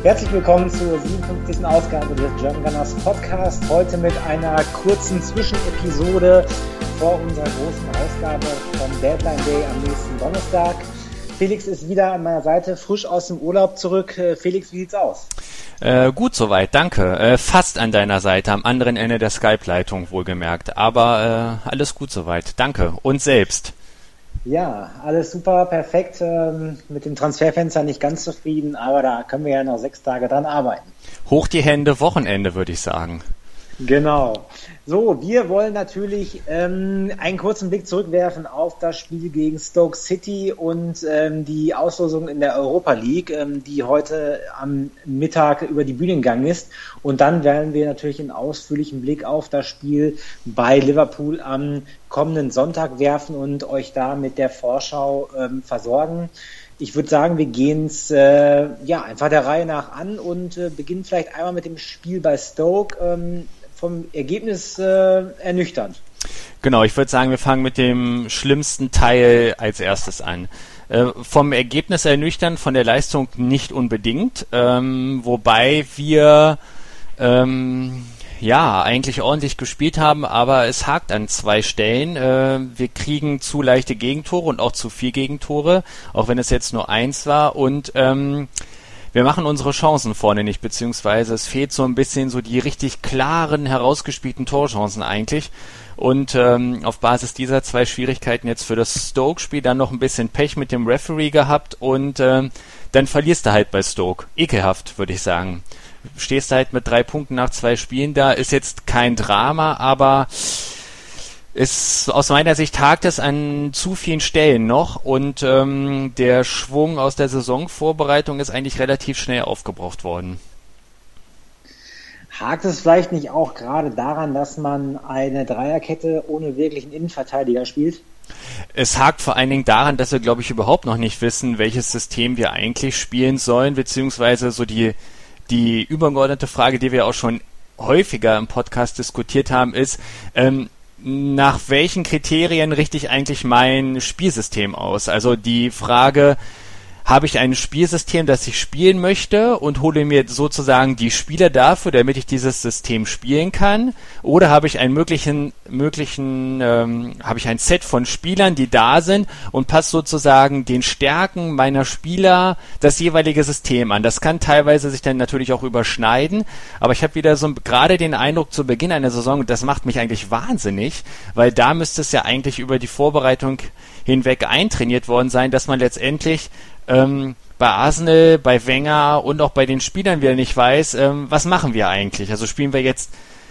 Herzlich willkommen zur 57. Ausgabe des German Gunners Podcast. Heute mit einer kurzen Zwischenepisode vor unserer großen Ausgabe vom Deadline Day am nächsten Donnerstag. Felix ist wieder an meiner Seite, frisch aus dem Urlaub zurück. Felix, wie sieht's aus? Gut soweit, danke. Fast an deiner Seite, am anderen Ende der Skype-Leitung wohlgemerkt. Aber alles gut soweit, danke. Und selbst? Ja, alles super, perfekt. Mit dem Transferfenster nicht ganz zufrieden, aber da können wir ja noch 6 Tage dran arbeiten. Hoch die Hände, Wochenende, würde ich sagen. Genau. So, wir wollen natürlich einen kurzen Blick zurückwerfen auf das Spiel gegen Stoke City und die Auslosung in der Europa League, die heute am Mittag über die Bühne gegangen ist. Und dann werden wir natürlich einen ausführlichen Blick auf das Spiel bei Liverpool am kommenden Sonntag werfen und euch da mit der Vorschau versorgen. Ich würde sagen, wir gehen es einfach der Reihe nach an und beginnen vielleicht einmal mit dem Spiel bei Stoke. Vom Ergebnis ernüchternd. Genau, ich würde sagen, wir fangen mit dem schlimmsten Teil als erstes an. Vom Ergebnis ernüchternd, von der Leistung nicht unbedingt, wobei wir eigentlich ordentlich gespielt haben, aber es hakt an 2 Stellen. Wir kriegen zu leichte Gegentore und auch zu viel Gegentore, auch wenn es jetzt nur 1 war und wir machen unsere Chancen vorne nicht, beziehungsweise es fehlt so ein bisschen so die richtig klaren, herausgespielten Torchancen eigentlich. Und auf Basis dieser 2 Schwierigkeiten jetzt für das Stoke-Spiel dann noch ein bisschen Pech mit dem Referee gehabt und dann verlierst du halt bei Stoke. Ekelhaft, würde ich sagen. Stehst halt mit 3 Punkten nach 2 Spielen da, ist jetzt kein Drama, aber aus meiner Sicht hakt es an zu vielen Stellen noch und der Schwung aus der Saisonvorbereitung ist eigentlich relativ schnell aufgebraucht worden. Hakt es vielleicht nicht auch gerade daran, dass man eine Dreierkette ohne wirklichen Innenverteidiger spielt? Es hakt vor allen Dingen daran, dass wir, glaube ich, überhaupt noch nicht wissen, welches System wir eigentlich spielen sollen, beziehungsweise so die übergeordnete Frage, die wir auch schon häufiger im Podcast diskutiert haben, ist, nach welchen Kriterien richte ich eigentlich mein Spielsystem aus? Also die Frage, habe ich ein Spielsystem, das ich spielen möchte und hole mir sozusagen die Spieler dafür, damit ich dieses System spielen kann? Oder habe ich ein Set von Spielern, die da sind und passe sozusagen den Stärken meiner Spieler das jeweilige System an? Das kann teilweise sich dann natürlich auch überschneiden, aber ich habe wieder so gerade den Eindruck zu Beginn einer Saison, das macht mich eigentlich wahnsinnig, weil da müsste es ja eigentlich über die Vorbereitung hinweg eintrainiert worden sein, dass man letztendlich bei Arsenal, bei Wenger und auch bei den Spielern wieder nicht weiß, was machen wir eigentlich? Also spielen wir jetzt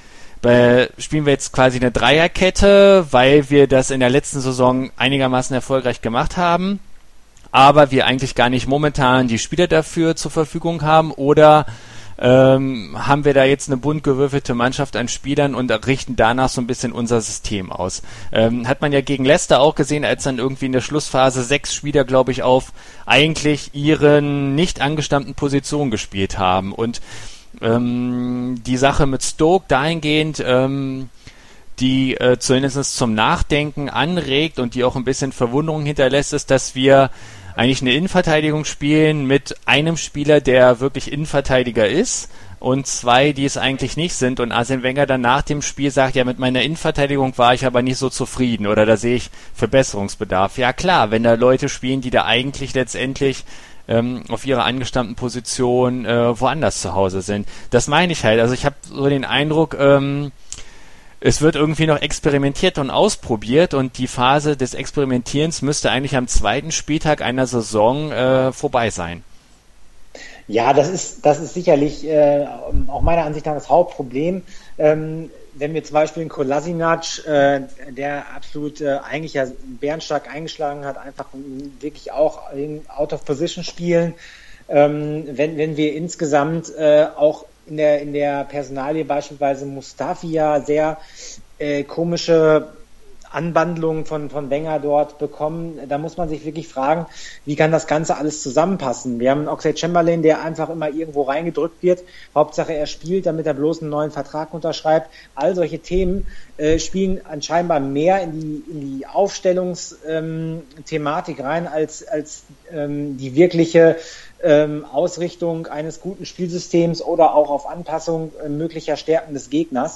quasi eine Dreierkette, weil wir das in der letzten Saison einigermaßen erfolgreich gemacht haben, aber wir eigentlich gar nicht momentan die Spieler dafür zur Verfügung haben, oder haben wir da jetzt eine bunt gewürfelte Mannschaft an Spielern und richten danach so ein bisschen unser System aus. Hat man ja gegen Leicester auch gesehen, als dann irgendwie in der Schlussphase 6 Spieler, glaube ich, auf eigentlich ihren nicht angestammten Positionen gespielt haben. Und die Sache mit Stoke dahingehend, die zumindest zum Nachdenken anregt und die auch ein bisschen Verwunderung hinterlässt, ist, dass wir eigentlich eine Innenverteidigung spielen mit einem Spieler, der wirklich Innenverteidiger ist, und 2, die es eigentlich nicht sind, und Arsene Wenger dann nach dem Spiel sagt, ja, mit meiner Innenverteidigung war ich aber nicht so zufrieden oder da sehe ich Verbesserungsbedarf. Ja klar, wenn da Leute spielen, die da eigentlich letztendlich auf ihrer angestammten Position woanders zu Hause sind. Das meine ich halt. Also ich habe so den Eindruck, es wird irgendwie noch experimentiert und ausprobiert, und die Phase des Experimentierens müsste eigentlich am 2. Spieltag einer Saison vorbei sein. Ja, das ist sicherlich auch meiner Ansicht nach das Hauptproblem. Wenn wir zum Beispiel einen Kolasinac, der absolut eigentlich ja bärenstark eingeschlagen hat, einfach wirklich auch in Out of Position spielen, wenn wir insgesamt auch in der Personalie beispielsweise Mustafi ja sehr komische Anwandlungen von Wenger dort bekommen, da muss man sich wirklich fragen, wie kann das Ganze alles zusammenpassen? Wir haben einen Oxlade-Chamberlain, der einfach immer irgendwo reingedrückt wird. Hauptsache er spielt, damit er bloß einen neuen Vertrag unterschreibt. All solche Themen spielen anscheinend mehr in die Aufstellungsthematik rein als die wirkliche Ausrichtung eines guten Spielsystems oder auch auf Anpassung möglicher Stärken des Gegners.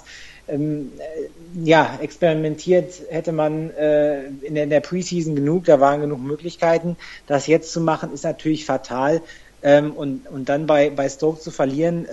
Experimentiert hätte man in der Preseason genug, da waren genug Möglichkeiten. Das jetzt zu machen, ist natürlich fatal. Und dann bei Stoke zu verlieren,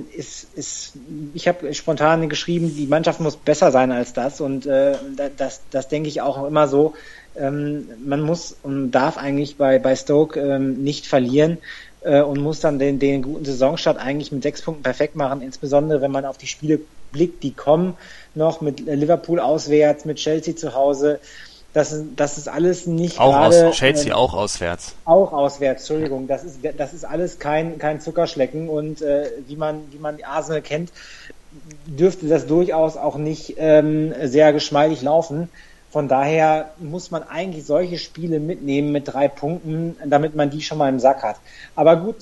ich habe spontan geschrieben, die Mannschaft muss besser sein als das. Und das denke ich auch immer so. Man muss und darf eigentlich bei Stoke nicht verlieren. Und muss dann den guten Saisonstart eigentlich mit 6 Punkten perfekt machen, insbesondere wenn man auf die Spiele blickt, die kommen noch mit Liverpool auswärts, mit Chelsea zu Hause. Das ist alles nicht auch gerade... Chelsea auch auswärts. Auch auswärts, Entschuldigung. Das ist alles kein Zuckerschlecken und wie man die Arsenal kennt, dürfte das durchaus auch nicht sehr geschmeidig laufen. Von daher muss man eigentlich solche Spiele mitnehmen mit 3 Punkten, damit man die schon mal im Sack hat. Aber gut,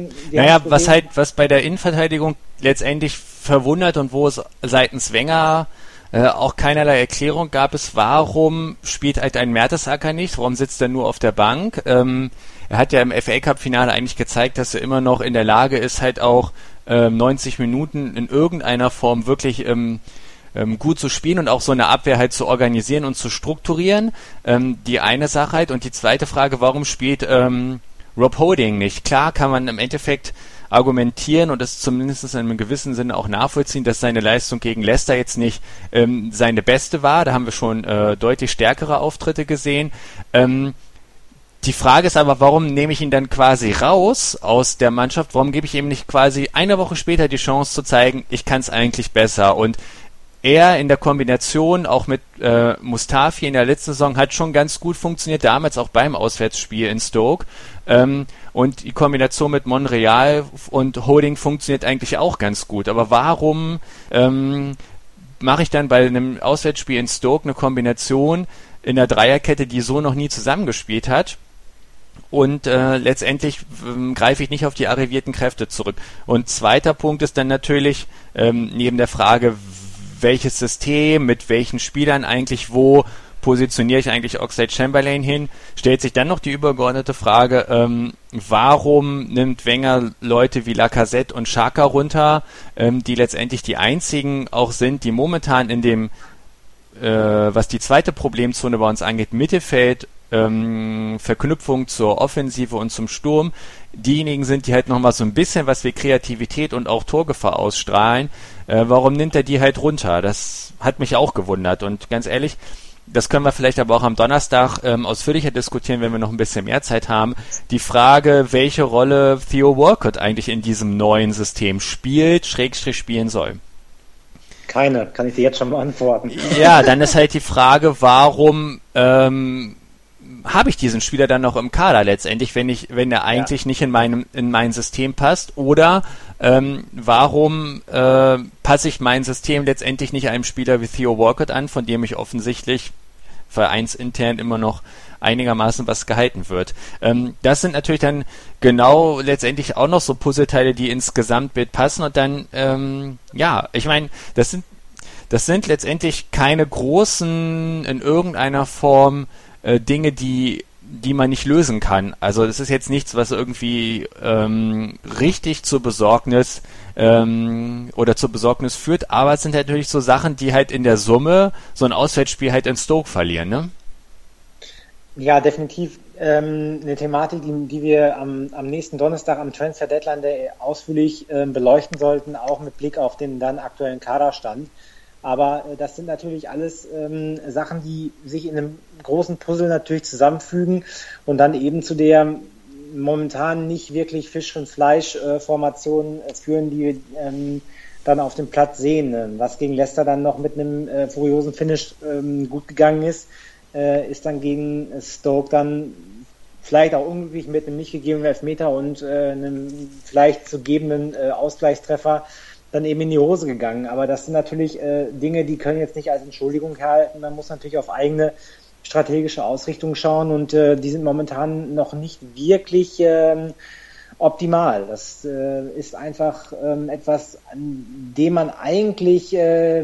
was bei der Innenverteidigung letztendlich verwundert und wo es seitens Wenger auch keinerlei Erklärung gab, ist, warum spielt halt ein Mertesacker nicht? Warum sitzt er nur auf der Bank? Er hat ja im FA Cup Finale eigentlich gezeigt, dass er immer noch in der Lage ist, halt auch 90 Minuten in irgendeiner Form wirklich gut zu spielen und auch so eine Abwehr halt zu organisieren und zu strukturieren. Die eine Sache halt. Und die zweite Frage, warum spielt Rob Holding nicht? Klar kann man im Endeffekt argumentieren und das zumindest in einem gewissen Sinne auch nachvollziehen, dass seine Leistung gegen Leicester jetzt nicht seine beste war. Da haben wir schon deutlich stärkere Auftritte gesehen. Die Frage ist aber, warum nehme ich ihn dann quasi raus aus der Mannschaft? Warum gebe ich ihm nicht quasi eine Woche später die Chance zu zeigen, ich kann es eigentlich besser? Und er in der Kombination auch mit Mustafi in der letzten Saison hat schon ganz gut funktioniert, damals auch beim Auswärtsspiel in Stoke. Und die Kombination mit Monreal und Holding funktioniert eigentlich auch ganz gut. Aber warum mache ich dann bei einem Auswärtsspiel in Stoke eine Kombination in der Dreierkette, die so noch nie zusammengespielt hat? Und letztendlich greife ich nicht auf die arrivierten Kräfte zurück. Und zweiter Punkt ist dann natürlich neben der Frage, welches System, mit welchen Spielern eigentlich, wo positioniere ich eigentlich Oxlade-Chamberlain hin, stellt sich dann noch die übergeordnete Frage, warum nimmt Wenger Leute wie Lacazette und Xhaka runter, die letztendlich die einzigen auch sind, die momentan in dem, was die zweite Problemzone bei uns angeht, Mittelfeld, Verknüpfung zur Offensive und zum Sturm, diejenigen sind, die halt nochmal so ein bisschen was wie Kreativität und auch Torgefahr ausstrahlen. Warum nimmt er die halt runter? Das hat mich auch gewundert und ganz ehrlich, das können wir vielleicht aber auch am Donnerstag ausführlicher diskutieren, wenn wir noch ein bisschen mehr Zeit haben. Die Frage, welche Rolle Theo Walcott eigentlich in diesem neuen System spielt, spielen soll. Keine, kann ich dir jetzt schon beantworten. Ja, dann ist halt die Frage, warum habe ich diesen Spieler dann noch im Kader letztendlich, wenn er eigentlich nicht in mein System passt, oder warum passe ich mein System letztendlich nicht einem Spieler wie Theo Walcott an, von dem ich offensichtlich vereinsintern immer noch einigermaßen was gehalten wird. Das sind natürlich dann genau letztendlich auch noch so Puzzleteile, die ins Gesamtbild passen und dann, ich meine, das sind letztendlich keine großen, in irgendeiner Form Dinge, die man nicht lösen kann. Also das ist jetzt nichts, was irgendwie richtig zur Besorgnis oder zur Besorgnis führt, aber es sind halt natürlich so Sachen, die halt in der Summe so ein Auswärtsspiel halt in Stoke verlieren, ne? Ja, definitiv eine Thematik, die wir am nächsten Donnerstag am Transfer Deadline Day ausführlich beleuchten sollten, auch mit Blick auf den dann aktuellen Kaderstand. Aber das sind natürlich alles Sachen, die sich in einem großen Puzzle natürlich zusammenfügen und dann eben zu der momentan nicht wirklich Fisch- und Fleisch-Formation führen, die wir dann auf dem Platz sehen. Was gegen Leicester dann noch mit einem furiosen Finish gut gegangen ist dann gegen Stoke dann vielleicht auch unglücklich mit einem nicht gegebenen Elfmeter und einem vielleicht zu gebenden Ausgleichstreffer dann eben in die Hose gegangen. Aber das sind natürlich Dinge, die können jetzt nicht als Entschuldigung herhalten. Man muss natürlich auf eigene strategische Ausrichtung schauen und die sind momentan noch nicht wirklich optimal. Das ist einfach etwas, an dem man eigentlich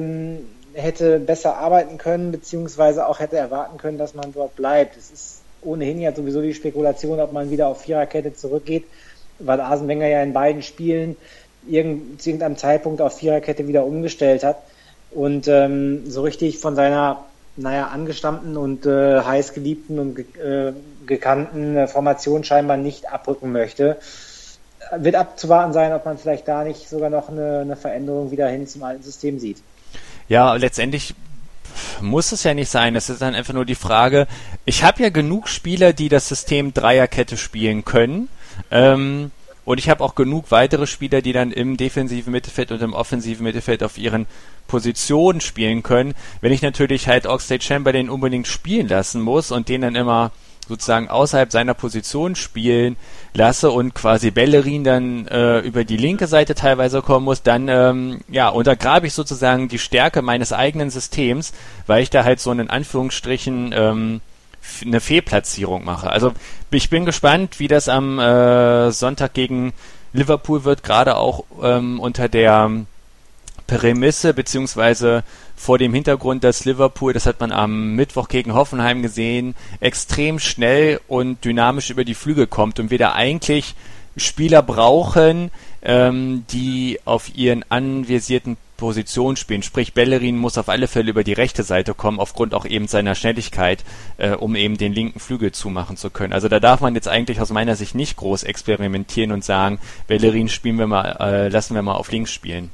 hätte besser arbeiten können, beziehungsweise auch hätte erwarten können, dass man dort bleibt. Es ist ohnehin ja sowieso die Spekulation, ob man wieder auf Viererkette zurückgeht. weil Arsene Wenger ja in beiden Spielen zu irgendeinem Zeitpunkt auf Viererkette wieder umgestellt hat und so richtig von seiner angestammten und heiß geliebten und gekannten Formation scheinbar nicht abrücken möchte. Wird abzuwarten sein, ob man vielleicht da nicht sogar noch eine Veränderung wieder hin zum alten System sieht. Ja, letztendlich muss es ja nicht sein. Es ist dann einfach nur die Frage, ich habe ja genug Spieler, die das System Dreierkette spielen können. Und ich habe auch genug weitere Spieler, die dann im defensiven Mittelfeld und im offensiven Mittelfeld auf ihren Positionen spielen können. Wenn ich natürlich halt Oxlade-Chamberlain unbedingt spielen lassen muss und den dann immer sozusagen außerhalb seiner Position spielen lasse und quasi Bellerin dann über die linke Seite teilweise kommen muss, dann untergrabe ich sozusagen die Stärke meines eigenen Systems, weil ich da halt so in Anführungsstrichen eine Fehlplatzierung mache. Also ich bin gespannt, wie das am Sonntag gegen Liverpool wird, gerade auch unter der Prämisse beziehungsweise vor dem Hintergrund, dass Liverpool, das hat man am Mittwoch gegen Hoffenheim gesehen, extrem schnell und dynamisch über die Flügel kommt und wir da eigentlich Spieler brauchen, die auf ihren anvisierten Positionen spielen. Sprich, Bellerin muss auf alle Fälle über die rechte Seite kommen, aufgrund auch eben seiner Schnelligkeit, um eben den linken Flügel zumachen zu können. Also da darf man jetzt eigentlich aus meiner Sicht nicht groß experimentieren und sagen, Bellerin lassen wir mal auf links spielen.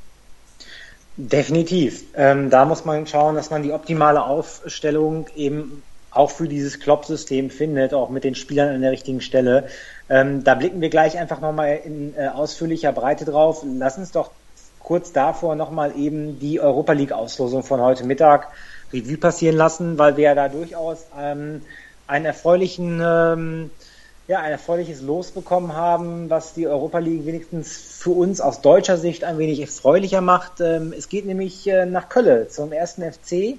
Definitiv. Da muss man schauen, dass man die optimale Aufstellung eben auch für dieses Klopp-System findet, auch mit den Spielern an der richtigen Stelle. Da blicken wir gleich einfach nochmal in ausführlicher Breite drauf. Lass uns doch kurz davor nochmal eben die Europa-League-Auslosung von heute Mittag Revue passieren lassen, weil wir ja da durchaus ein erfreuliches Los bekommen haben, was die Europa League wenigstens für uns aus deutscher Sicht ein wenig erfreulicher macht. Es geht nämlich nach Köln zum 1. FC.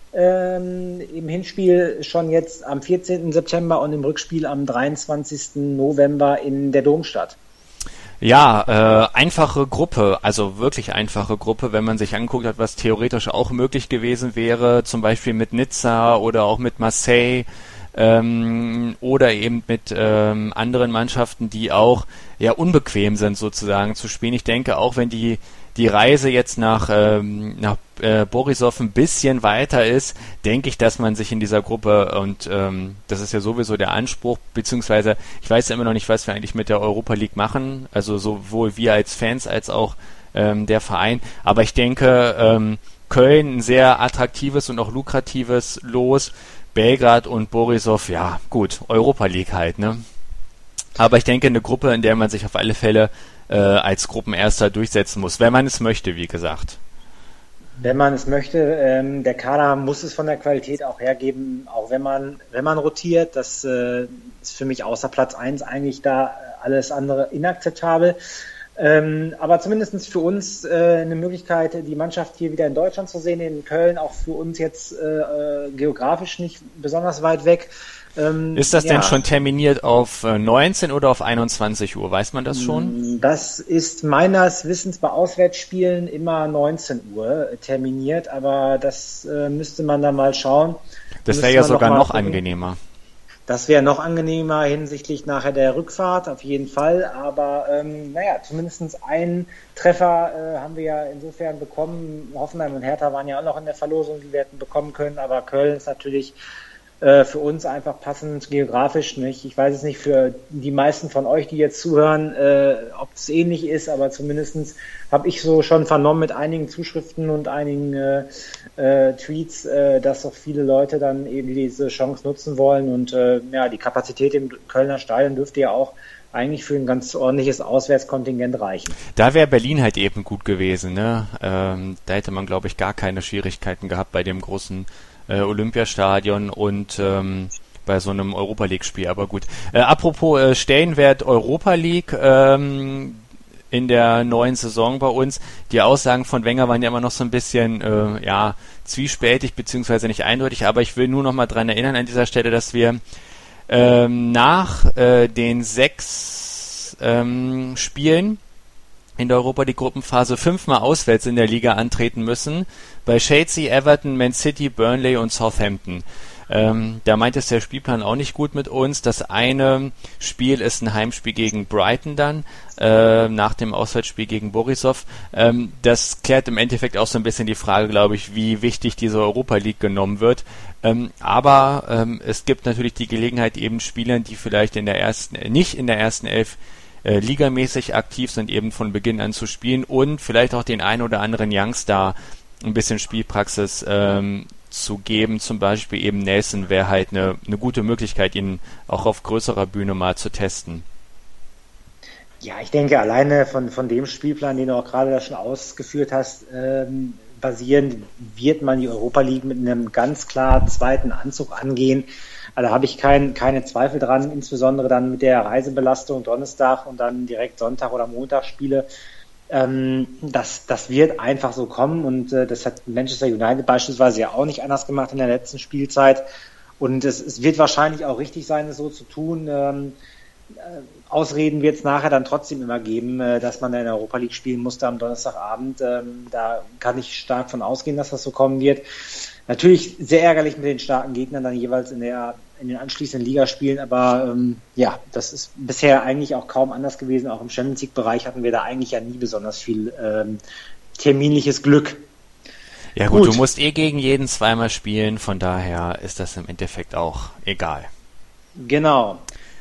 Im Hinspiel schon jetzt am 14. September und im Rückspiel am 23. November in der Domstadt. Ja, einfache Gruppe, also wirklich einfache Gruppe, wenn man sich anguckt hat, was theoretisch auch möglich gewesen wäre, zum Beispiel mit Nizza oder auch mit Marseille, oder eben mit anderen Mannschaften, die auch ja unbequem sind sozusagen zu spielen. Ich denke auch, wenn die Reise jetzt nach Borisov ein bisschen weiter ist, denke ich, dass man sich in dieser Gruppe, und das ist ja sowieso der Anspruch, beziehungsweise ich weiß ja immer noch nicht, was wir eigentlich mit der Europa League machen, also sowohl wir als Fans als auch der Verein, aber ich denke, Köln ein sehr attraktives und auch lukratives Los, Belgrad und Borisov, ja gut, Europa League halt, ne? Aber ich denke, eine Gruppe, in der man sich auf alle Fälle als Gruppenerster durchsetzen muss, wenn man es möchte, wie gesagt. Wenn man es möchte, der Kader muss es von der Qualität auch hergeben, auch wenn man rotiert, das ist für mich außer Platz 1 eigentlich da alles andere inakzeptabel. Aber zumindest für uns eine Möglichkeit, die Mannschaft hier wieder in Deutschland zu sehen, in Köln, auch für uns jetzt geografisch nicht besonders weit weg. Ist das denn schon terminiert auf 19 oder auf 21 Uhr? Weiß man das schon? Das ist meines Wissens bei Auswärtsspielen immer 19 Uhr terminiert, aber das müsste man dann mal schauen. Das wäre ja sogar noch angenehmer. Das wäre noch angenehmer hinsichtlich nachher der Rückfahrt, auf jeden Fall. Aber zumindest einen Treffer haben wir ja insofern bekommen. Hoffenheim und Hertha waren ja auch noch in der Verlosung, die wir hätten bekommen können. Aber Köln ist natürlich für uns einfach passend geografisch. Nicht? Ich weiß es nicht für die meisten von euch, die jetzt zuhören, ob es ähnlich ist, aber zumindest habe ich so schon vernommen mit einigen Zuschriften und einigen Tweets, dass auch viele Leute dann eben diese Chance nutzen wollen und die Kapazität im Kölner Stadion dürfte ja auch eigentlich für ein ganz ordentliches Auswärtskontingent reichen. Da wäre Berlin halt eben gut gewesen, ne? Da hätte man, glaube ich, gar keine Schwierigkeiten gehabt bei dem großen Olympiastadion und bei so einem Europa League Spiel, aber gut. Apropos Stellenwert Europa League in der neuen Saison bei uns, die Aussagen von Wenger waren ja immer noch so ein bisschen zwiespältig beziehungsweise nicht eindeutig, aber ich will nur noch mal dran erinnern an dieser Stelle, dass wir nach den 6 Spielen in der Europa League Gruppenphase 5-mal auswärts in der Liga antreten müssen, bei Chelsea, Everton, Man City, Burnley und Southampton. Da meint es der Spielplan auch nicht gut mit uns. Das eine Spiel ist ein Heimspiel gegen Brighton dann, nach dem Auswärtsspiel gegen Borisov. Das klärt im Endeffekt auch so ein bisschen die Frage, glaube ich, wie wichtig diese Europa League genommen wird. Aber es gibt natürlich die Gelegenheit, eben Spielern, die vielleicht nicht in der ersten Elf ligamäßig aktiv sind, eben von Beginn an zu spielen und vielleicht auch den einen oder anderen Youngster ein bisschen Spielpraxis zu geben. Zum Beispiel eben Nelson wäre halt eine gute Möglichkeit, ihn auch auf größerer Bühne mal zu testen. Ja, ich denke, alleine von dem Spielplan, den du auch gerade da schon ausgeführt hast, basierend wird man die Europa League mit einem ganz klar zweiten Anzug angehen. Also da habe ich keine Zweifel dran, insbesondere dann mit der Reisebelastung Donnerstag und dann direkt Sonntag oder Montag Spiele. Das wird einfach so kommen und das hat Manchester United beispielsweise ja auch nicht anders gemacht in der letzten Spielzeit und es wird wahrscheinlich auch richtig sein, es so zu tun. Ausreden wird es nachher dann trotzdem immer geben, dass man in der Europa League spielen musste am Donnerstagabend. Da kann ich stark von ausgehen, dass das so kommen wird. Natürlich sehr ärgerlich mit den starken Gegnern dann jeweils in den anschließenden Ligaspielen, aber das ist bisher eigentlich auch kaum anders gewesen. Auch im Champions League-Bereich hatten wir da eigentlich ja nie besonders viel terminliches Glück. Ja gut, du musst gegen jeden zweimal spielen, von daher ist das im Endeffekt auch egal. Genau.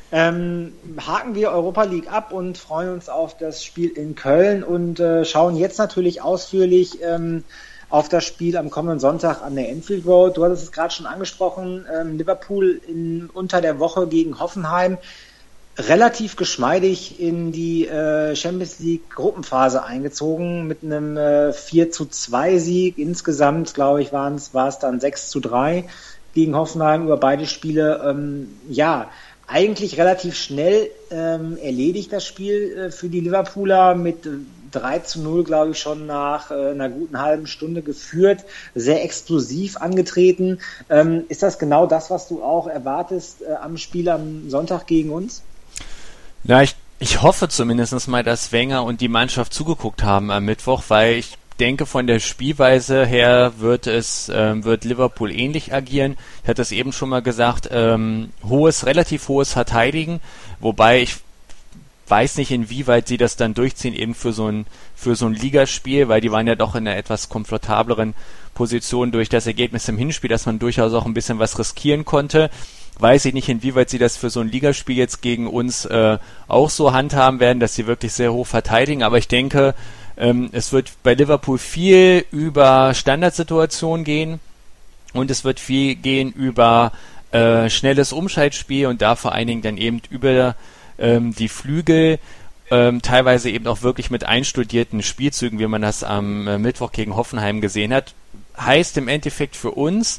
Haken wir Europa League ab und freuen uns auf das Spiel in Köln und schauen jetzt natürlich ausführlich auf das Spiel am kommenden Sonntag an der Anfield Road. Du hattest es gerade schon angesprochen, Liverpool unter der Woche gegen Hoffenheim relativ geschmeidig in die Champions League Gruppenphase eingezogen mit einem 4:2 Sieg. Insgesamt, glaube ich, war es dann 6:3 gegen Hoffenheim über beide Spiele. Eigentlich relativ schnell erledigt das Spiel für die Liverpooler mit 3:0, glaube ich, schon nach einer guten halben Stunde geführt, sehr explosiv angetreten. Ist das genau das, was du auch erwartest am Spiel am Sonntag gegen uns? Na, ich hoffe zumindest mal, dass Wenger und die Mannschaft zugeguckt haben am Mittwoch, weil ich denke, von der Spielweise her wird Liverpool ähnlich agieren. Ich hatte es eben schon mal gesagt, relativ hohes Verteidigen, wobei ich weiß nicht, inwieweit sie das dann durchziehen, eben für so ein Ligaspiel, weil die waren ja doch in einer etwas komfortableren Position durch das Ergebnis im Hinspiel, dass man durchaus auch ein bisschen was riskieren konnte. Weiß ich nicht, inwieweit sie das für so ein Ligaspiel jetzt gegen uns auch so handhaben werden, dass sie wirklich sehr hoch verteidigen, aber ich denke, es wird bei Liverpool viel über Standardsituationen gehen und es wird viel gehen über schnelles Umschaltspiel und da vor allen Dingen dann eben über die Flügel, teilweise eben auch wirklich mit einstudierten Spielzügen, wie man das am Mittwoch gegen Hoffenheim gesehen hat. Heißt im Endeffekt für uns,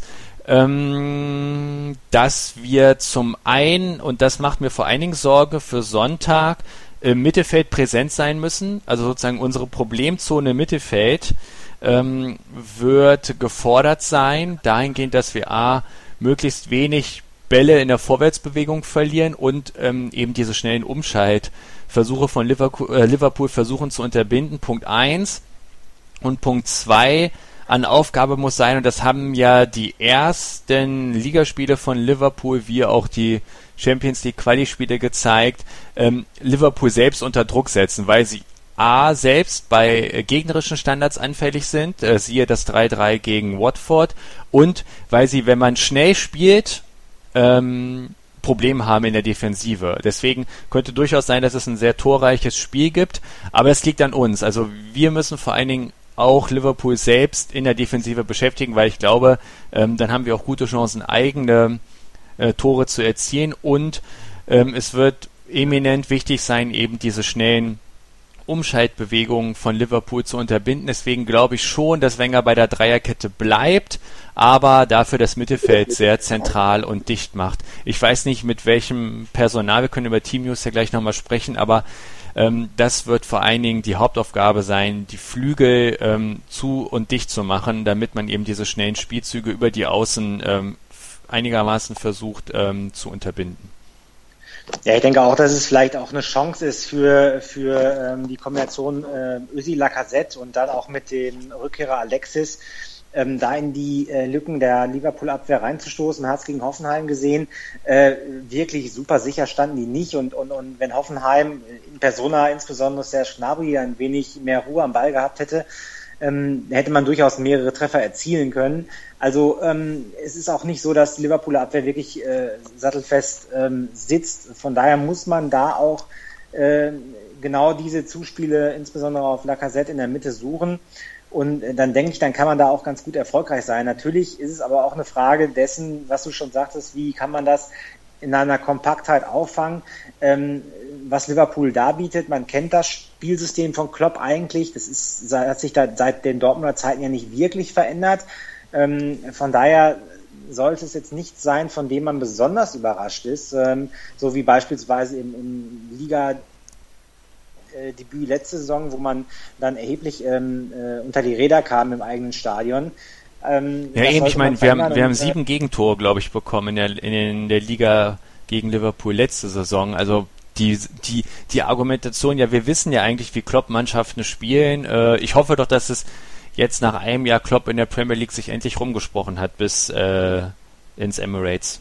dass wir zum einen, und das macht mir vor allen Dingen Sorge für Sonntag, im Mittelfeld präsent sein müssen, also sozusagen unsere Problemzone im Mittelfeld wird gefordert sein, dahingehend, dass wir möglichst wenig Bälle in der Vorwärtsbewegung verlieren und eben diese schnellen Umschaltversuche von Liverpool versuchen zu unterbinden. Punkt 1 und Punkt 2 an Aufgabe muss sein, und das haben ja die ersten Ligaspiele von Liverpool wie auch die Champions League Quali-Spiele gezeigt, Liverpool selbst unter Druck setzen, weil sie selbst bei gegnerischen Standards anfällig sind, siehe das 3:3 gegen Watford, und weil sie, wenn man schnell spielt, Probleme haben in der Defensive. Deswegen könnte durchaus sein, dass es ein sehr torreiches Spiel gibt, aber es liegt an uns. Also wir müssen vor allen Dingen auch Liverpool selbst in der Defensive beschäftigen, weil ich glaube, dann haben wir auch gute Chancen, eigene Tore zu erzielen, und es wird eminent wichtig sein, eben diese schnellen Umschaltbewegungen von Liverpool zu unterbinden. Deswegen glaube ich schon, dass Wenger bei der Dreierkette bleibt, aber dafür das Mittelfeld sehr zentral und dicht macht. Ich weiß nicht, mit welchem Personal, wir können über Team News ja gleich nochmal sprechen, aber das wird vor allen Dingen die Hauptaufgabe sein, die Flügel zu und dicht zu machen, damit man eben diese schnellen Spielzüge über die Außen einigermaßen versucht zu unterbinden. Ja, ich denke auch, dass es vielleicht auch eine Chance ist für die Kombination Özil-Lacazette und dann auch mit dem Rückkehrer Alexis, da in die Lücken der Liverpool-Abwehr reinzustoßen. Man hat es gegen Hoffenheim gesehen, wirklich super sicher standen die nicht und wenn Hoffenheim in Persona, insbesondere Serge Gnabry, ein wenig mehr Ruhe am Ball gehabt hätte, hätte man durchaus mehrere Treffer erzielen können. Also es ist auch nicht so, dass die Liverpooler Abwehr wirklich sattelfest sitzt. Von daher muss man da auch genau diese Zuspiele, insbesondere auf Lacazette in der Mitte, suchen. Und dann denke ich, dann kann man da auch ganz gut erfolgreich sein. Natürlich ist es aber auch eine Frage dessen, was du schon sagtest, wie kann man das in einer Kompaktheit auffangen, was Liverpool da bietet. Man kennt das Spielsystem von Klopp eigentlich. Hat sich da seit den Dortmunder Zeiten ja nicht wirklich verändert. Von daher sollte es jetzt nichts sein, von dem man besonders überrascht ist, so wie beispielsweise im Liga-Debüt letzte Saison, wo man dann erheblich unter die Räder kam im eigenen Stadion. Ja, eben, ich meine, wir haben 7 Gegentore, glaube ich, bekommen in der Liga gegen Liverpool letzte Saison. Also die Argumentation, ja, wir wissen ja eigentlich, wie Klopp-Mannschaften spielen. Ich hoffe doch, dass es jetzt nach einem Jahr Klopp in der Premier League sich endlich rumgesprochen hat bis ins Emirates.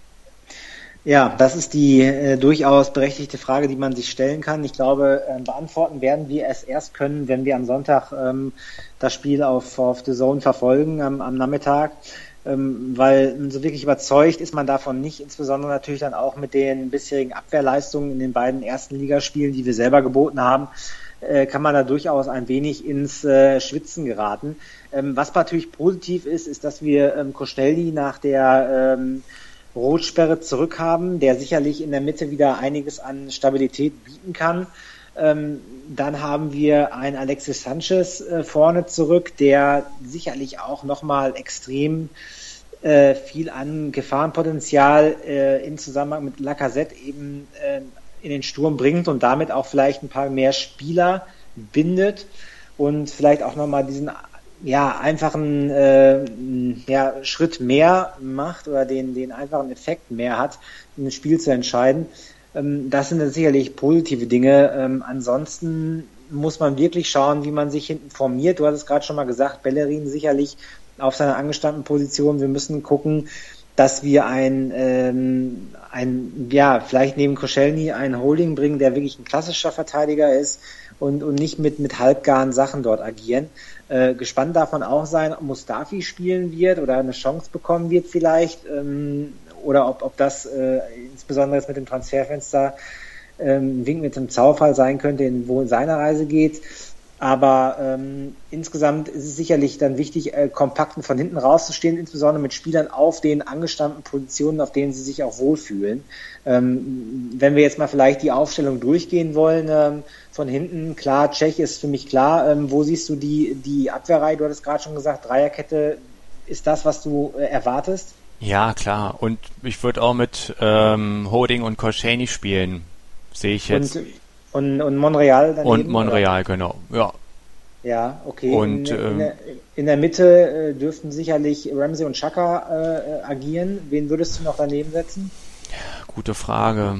Ja, das ist die durchaus berechtigte Frage, die man sich stellen kann. Ich glaube, beantworten werden wir es erst können, wenn wir am Sonntag das Spiel auf The Zone verfolgen am Nachmittag, weil so wirklich überzeugt ist man davon nicht, insbesondere natürlich dann auch mit den bisherigen Abwehrleistungen in den beiden ersten Ligaspielen, die wir selber geboten haben, kann man da durchaus ein wenig ins Schwitzen geraten. Was natürlich positiv ist, dass wir Koscielny nach der Rotsperre zurückhaben, der sicherlich in der Mitte wieder einiges an Stabilität bieten kann. Dann haben wir einen Alexis Sanchez vorne zurück, der sicherlich auch nochmal extrem viel an Gefahrenpotenzial in Zusammenhang mit Lacazette eben in den Sturm bringt und damit auch vielleicht ein paar mehr Spieler bindet und vielleicht auch nochmal diesen einfachen Schritt mehr macht oder den einfachen Effekt mehr hat, ein Spiel zu entscheiden. Das sind dann sicherlich positive Dinge. Ansonsten muss man wirklich schauen, wie man sich hinten formiert. Du hast es gerade schon mal gesagt, Bellerin sicherlich auf seiner angestammten Position. Wir müssen gucken, dass wir vielleicht neben Koscielny einen Holding bringen, der wirklich ein klassischer Verteidiger ist und nicht mit halbgaren Sachen dort agieren. Gespannt darf man auch sein, ob Mustafi spielen wird oder eine Chance bekommen wird vielleicht, oder ob das insbesondere jetzt mit dem Transferfenster ein Wink mit dem Zaunfall sein könnte, wo seine Reise geht. Aber insgesamt ist es sicherlich dann wichtig, kompakt von hinten rauszustehen, insbesondere mit Spielern auf den angestammten Positionen, auf denen sie sich auch wohlfühlen. Wenn wir jetzt mal vielleicht die Aufstellung durchgehen wollen, von hinten, klar, Cech ist für mich klar. Wo siehst du die Abwehrreihe? Du hattest gerade schon gesagt, Dreierkette ist das, was du erwartest? Ja, klar. Und ich würde auch mit Holding und Koscielny spielen. Sehe ich jetzt. Und Monreal daneben? Und Monreal, oder? Genau, ja. Ja, okay. Und in der Mitte dürften sicherlich Ramsey und Xhaka agieren. Wen würdest du noch daneben setzen? Gute Frage.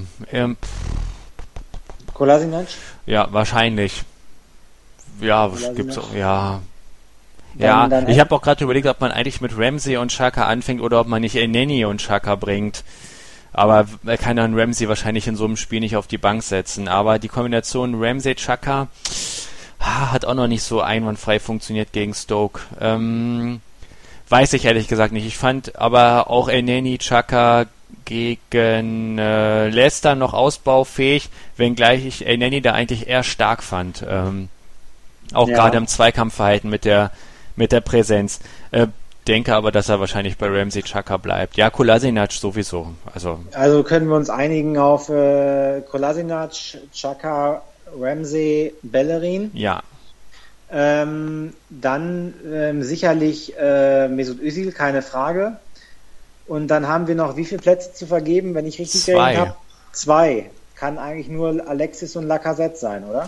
Kolasinac? Ja, wahrscheinlich. Ja, gibt's auch, ja. Dann Ich habe auch gerade überlegt, ob man eigentlich mit Ramsey und Xhaka anfängt oder ob man nicht Elneny und Xhaka bringt. Aber er kann dann Ramsey wahrscheinlich in so einem Spiel nicht auf die Bank setzen. Aber die Kombination Ramsey-Xhaka hat auch noch nicht so einwandfrei funktioniert gegen Stoke. Weiß ich ehrlich gesagt nicht. Ich fand aber auch Elneny, Xhaka gegen Leicester noch ausbaufähig, wenngleich ich Elneny da eigentlich eher stark fand. Auch gerade im Zweikampfverhalten mit der Präsenz. Denke aber, dass er wahrscheinlich bei Ramsey Xhaka bleibt. Ja, Kolasinac sowieso. Also können wir uns einigen auf Kolasinac, Xhaka, Ramsey, Bellerin. Ja. Dann sicherlich Mesut Özil, keine Frage. Und dann haben wir noch wie viele Plätze zu vergeben, wenn ich richtig gerechnet habe? 2. Kann eigentlich nur Alexis und Lacazette sein, oder?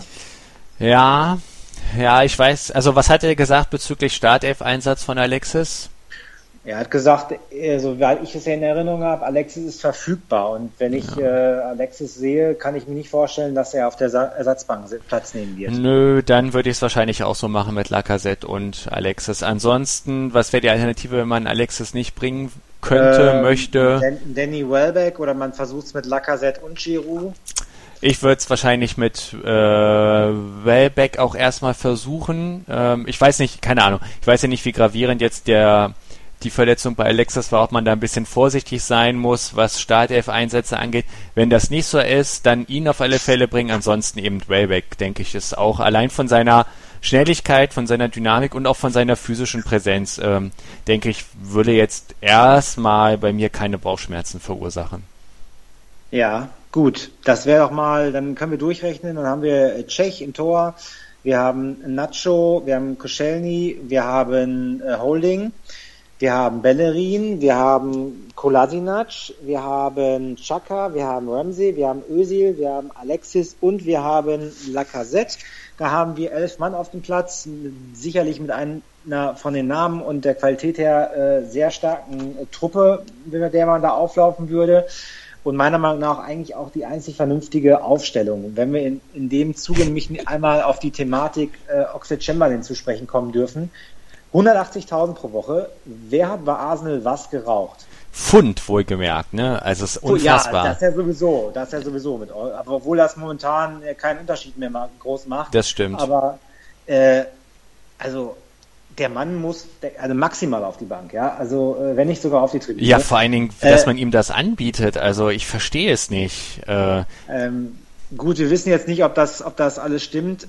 Ja, ich weiß. Also was hat er gesagt bezüglich Startelf-Einsatz von Alexis? Er hat gesagt, soweit ich es in Erinnerung habe, Alexis ist verfügbar. Und wenn ich Alexis sehe, kann ich mir nicht vorstellen, dass er auf der Ersatzbank Platz nehmen wird. Nö, dann würde ich es wahrscheinlich auch so machen mit Lacazette und Alexis. Ansonsten, was wäre die Alternative, wenn man Alexis nicht bringen könnte, möchte? Danny Welbeck, oder man versucht es mit Lacazette und Giroud. Ich würde es wahrscheinlich mit Welbeck auch erstmal versuchen. Ich weiß nicht, keine Ahnung. Ich weiß ja nicht, wie gravierend jetzt die Verletzung bei Alexis war, ob man da ein bisschen vorsichtig sein muss, was Startelf-Einsätze angeht. Wenn das nicht so ist, dann ihn auf alle Fälle bringen. Ansonsten eben Welbeck, denke ich, ist auch allein von seiner Schnelligkeit, von seiner Dynamik und auch von seiner physischen Präsenz, denke ich, würde jetzt erstmal bei mir keine Bauchschmerzen verursachen. Ja, gut. Das wäre doch mal, dann können wir durchrechnen. Dann haben wir Cech im Tor, wir haben Nacho, wir haben Koscielny, wir haben Holding, wir haben Bellerin, wir haben Kolasinac, wir haben Xhaka, wir haben Ramsey, wir haben Özil, wir haben Alexis und wir haben Lacazette. Da haben wir 11 Mann auf dem Platz, sicherlich mit einer von den Namen und der Qualität her sehr starken Truppe, mit der man da auflaufen würde. Und meiner Meinung nach eigentlich auch die einzig vernünftige Aufstellung. Wenn wir in dem Zuge nämlich einmal auf die Thematik Oxlade-Chamberlain zu sprechen kommen dürfen. 180.000 pro Woche. Wer hat bei Arsenal was geraucht? Pfund, wohlgemerkt, ne? Also es ist unfassbar. Ja, das ist ja sowieso mit, aber obwohl das momentan keinen Unterschied mehr groß macht. Das stimmt. Aber also der Mann muss maximal auf die Bank, ja, also wenn nicht sogar auf die Tribüne. Ja, vor allen Dingen, dass man ihm das anbietet, also ich verstehe es nicht. Gut, wir wissen jetzt nicht, ob das alles stimmt,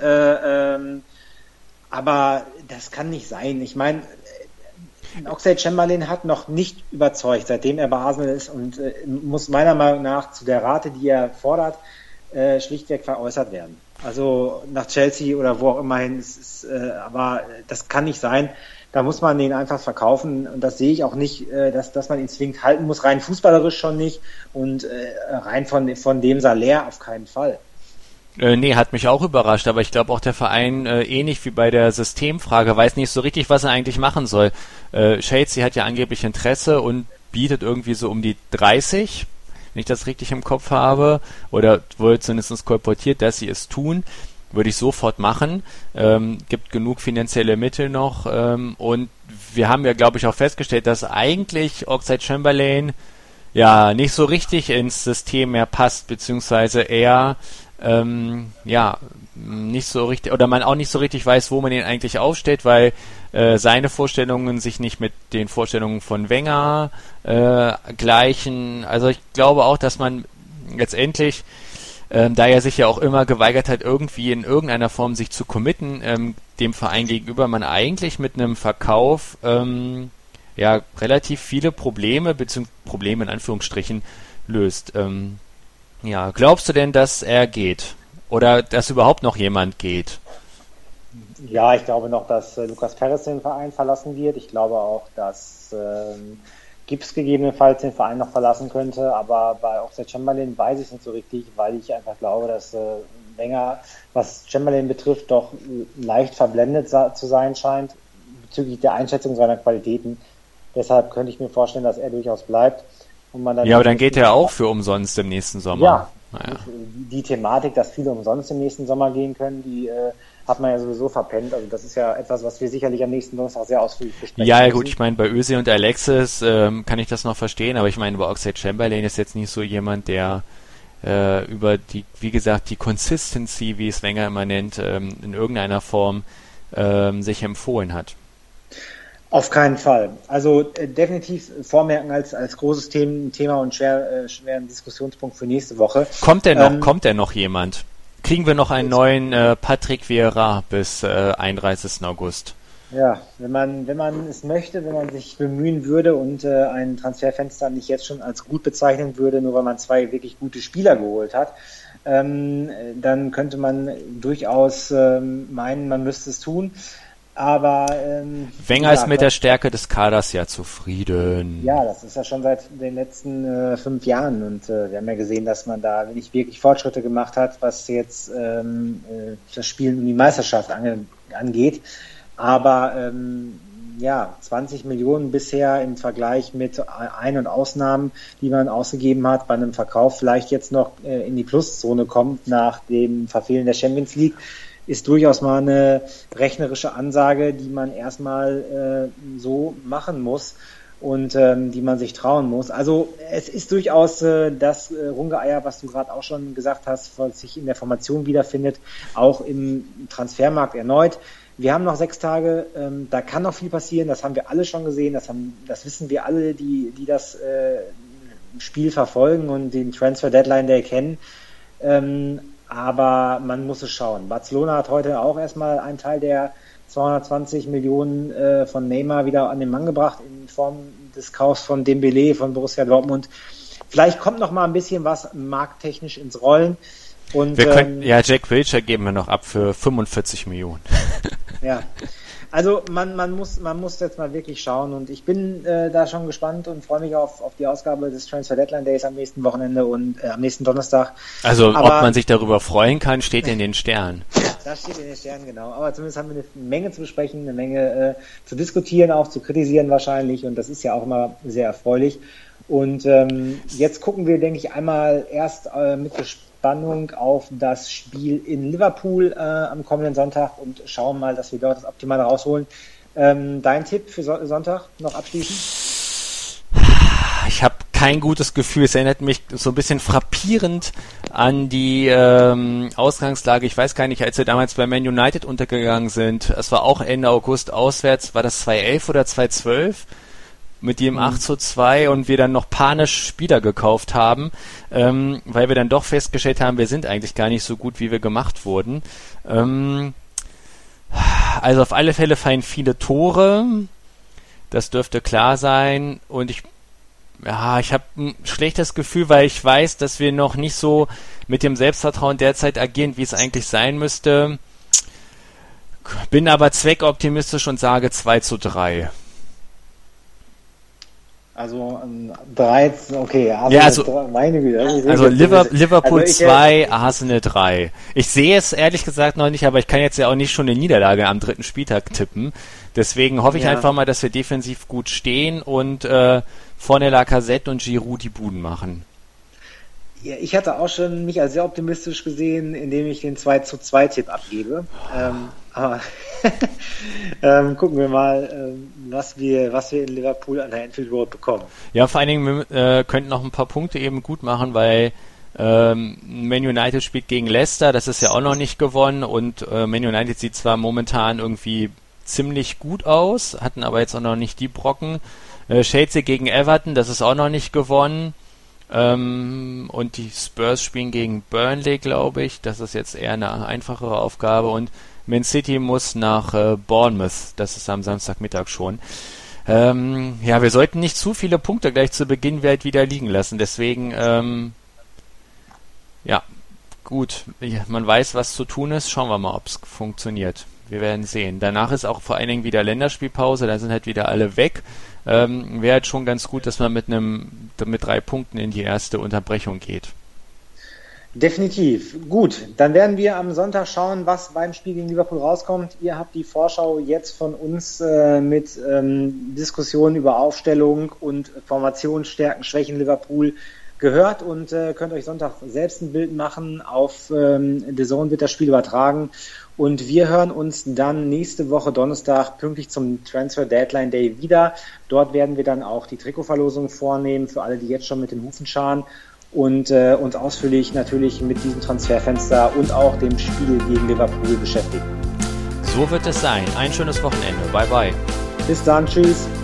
aber das kann nicht sein. Ich meine, Oxlade-Chamberlain hat noch nicht überzeugt, seitdem er bei Arsenal ist, und muss meiner Meinung nach zu der Rate, die er fordert, schlichtweg veräußert werden. Also nach Chelsea oder wo auch immer hin. Aber das kann nicht sein. Da muss man den einfach verkaufen, und das sehe ich auch nicht, dass man ihn zwingend halten muss. Rein fußballerisch schon nicht und rein von dem Salär auf keinen Fall. Nee, hat mich auch überrascht, aber ich glaube auch der Verein, ähnlich wie bei der Systemfrage, weiß nicht so richtig, was er eigentlich machen soll. Chelsea hat ja angeblich Interesse und bietet irgendwie so um die 30, wenn ich das richtig im Kopf habe, oder wohl zumindest kolportiert, dass sie es tun. Würde ich sofort machen. Gibt genug finanzielle Mittel noch. Und wir haben ja, glaube ich, auch festgestellt, dass eigentlich Oxlade-Chamberlain ja nicht so richtig ins System mehr passt, beziehungsweise eher nicht so richtig, oder man auch nicht so richtig weiß, wo man ihn eigentlich aufstellt, weil seine Vorstellungen sich nicht mit den Vorstellungen von Wenger gleichen. Also ich glaube auch, dass man letztendlich, da er sich ja auch immer geweigert hat, irgendwie in irgendeiner Form sich zu committen, dem Verein gegenüber, man eigentlich mit einem Verkauf relativ viele Probleme, beziehungsweise Probleme in Anführungsstrichen, löst. Glaubst du denn, dass er geht? Oder dass überhaupt noch jemand geht? Ja, ich glaube noch, dass Lucas Perez den Verein verlassen wird. Ich glaube auch, dass Gibbs gegebenenfalls den Verein noch verlassen könnte. Aber bei Oxlade-Chamberlain weiß ich es nicht so richtig, weil ich einfach glaube, dass Wenger, was Chamberlain betrifft, doch leicht verblendet zu sein scheint bezüglich der Einschätzung seiner Qualitäten. Deshalb könnte ich mir vorstellen, dass er durchaus bleibt. Aber dann geht er auch für umsonst im nächsten Sommer. Ja, die Thematik, dass viele umsonst im nächsten Sommer gehen können, die hat man ja sowieso verpennt. Also das ist ja etwas, was wir sicherlich am nächsten Donnerstag sehr ausführlich besprechen müssen. Ja, gut, ich meine, bei Özil und Alexis kann ich das noch verstehen, aber ich meine, bei Oxlade-Chamberlain ist jetzt nicht so jemand, der über die, wie gesagt, die Consistency, wie es Wenger immer nennt, in irgendeiner Form sich empfohlen hat. Auf keinen Fall. Also definitiv vormerken als großes Thema und schweren Diskussionspunkt für nächste Woche. Kommt denn noch jemand? Kriegen wir noch einen neuen Patrick Vieira bis 31. August? Ja, wenn man es möchte, wenn man sich bemühen würde und ein Transferfenster nicht jetzt schon als gut bezeichnen würde, nur weil man 2 wirklich gute Spieler geholt hat, dann könnte man durchaus meinen, man müsste es tun. Aber Wenger ist mit der Stärke des Kaders ja zufrieden. Ja, das ist ja schon seit den letzten 5 Jahren, und wir haben ja gesehen, dass man da nicht wirklich Fortschritte gemacht hat, was jetzt das Spielen um die Meisterschaft angeht. Aber 20 Millionen bisher im Vergleich mit Ein- und Ausnahmen, die man ausgegeben hat, bei einem Verkauf vielleicht jetzt noch in die Pluszone kommt nach dem Verfehlen der Champions League, ist durchaus mal eine rechnerische Ansage, die man erstmal so machen muss und die man sich trauen muss. Also es ist durchaus das Rumgeeier, was du gerade auch schon gesagt hast, was sich in der Formation wiederfindet, auch im Transfermarkt erneut. Wir haben noch 6 Tage, da kann noch viel passieren, das haben wir alle schon gesehen, das wissen wir alle, die das Spiel verfolgen und den Transfer Deadline Day kennen. Aber man muss es schauen. Barcelona hat heute auch erstmal einen Teil der 220 Millionen von Neymar wieder an den Mann gebracht in Form des Kaufs von Dembélé von Borussia Dortmund. Vielleicht kommt noch mal ein bisschen was markttechnisch ins Rollen. Und, wir könnten, Jack Wilshere geben wir noch ab für 45 Millionen. Ja, also man muss jetzt mal wirklich schauen und ich bin da schon gespannt und freue mich auf die Ausgabe des Transfer Deadline Days am nächsten Wochenende und am nächsten Donnerstag. Also ob man sich darüber freuen kann, steht in den Sternen. Das steht in den Sternen, genau. Aber zumindest haben wir eine Menge zu besprechen, eine Menge zu diskutieren, auch zu kritisieren wahrscheinlich und das ist ja auch immer sehr erfreulich. Und jetzt gucken wir, denke ich, einmal erst mit Spannung auf das Spiel in Liverpool am kommenden Sonntag und schauen mal, dass wir dort das Optimale rausholen. Dein Tipp für Sonntag noch abschließend? Ich habe kein gutes Gefühl. Es erinnert mich so ein bisschen frappierend an die Ausgangslage. Ich weiß gar nicht, als wir damals bei Man United untergegangen sind. Es war auch Ende August auswärts. War das 2011 oder 2012? Mit dem 8:2 und wir dann noch panisch Spieler gekauft haben, weil wir dann doch festgestellt haben, wir sind eigentlich gar nicht so gut, wie wir gemacht wurden. Also auf alle Fälle fallen viele Tore, das dürfte klar sein und ich habe ein schlechtes Gefühl, weil ich weiß, dass wir noch nicht so mit dem Selbstvertrauen derzeit agieren, wie es eigentlich sein müsste. Bin aber zweckoptimistisch und sage 2:3. Also 3, okay. Meine Güte. Also Liverpool 2, Arsenal 3. Ich sehe es ehrlich gesagt noch nicht, aber ich kann jetzt ja auch nicht schon eine Niederlage am 3. Spieltag tippen. Deswegen hoffe ich einfach mal, dass wir defensiv gut stehen und vorne Lacazette und Giroud die Buden machen. Ja, ich hatte auch schon mich als sehr optimistisch gesehen, indem ich den 2:2-Tipp abgebe. Aber gucken wir mal, was wir in Liverpool an der Anfield Road bekommen. Ja, vor allen Dingen wir könnten noch ein paar Punkte eben gut machen, weil Man United spielt gegen Leicester, das ist ja auch noch nicht gewonnen und Man United sieht zwar momentan irgendwie ziemlich gut aus, hatten aber jetzt auch noch nicht die Brocken. Chelsea gegen Everton, das ist auch noch nicht gewonnen. Und die Spurs spielen gegen Burnley, glaube ich. Das ist jetzt eher eine einfachere Aufgabe. Und Man City muss nach Bournemouth. Das ist am Samstagmittag schon. Wir sollten nicht zu viele Punkte gleich zu Beginn wieder liegen lassen. Deswegen, gut. Man weiß, was zu tun ist. Schauen wir mal, ob es funktioniert. Wir werden sehen. Danach ist auch vor allen Dingen wieder Länderspielpause. Da sind halt wieder alle weg. Wäre halt schon ganz gut, dass man mit 3 Punkten in die erste Unterbrechung geht. Definitiv. Gut, dann werden wir am Sonntag schauen, was beim Spiel gegen Liverpool rauskommt. Ihr habt die Vorschau jetzt von uns mit Diskussionen über Aufstellung und Formation, Stärken, Schwächen Liverpool gehört und könnt euch Sonntag selbst ein Bild machen. Auf DAZN wird das Spiel übertragen. Und wir hören uns dann nächste Woche Donnerstag pünktlich zum Transfer Deadline Day wieder. Dort werden wir dann auch die Trikotverlosung vornehmen für alle, die jetzt schon mit den Hufen scharen und uns ausführlich natürlich mit diesem Transferfenster und auch dem Spiel gegen Liverpool beschäftigen. So wird es sein. Ein schönes Wochenende. Bye bye. Bis dann. Tschüss.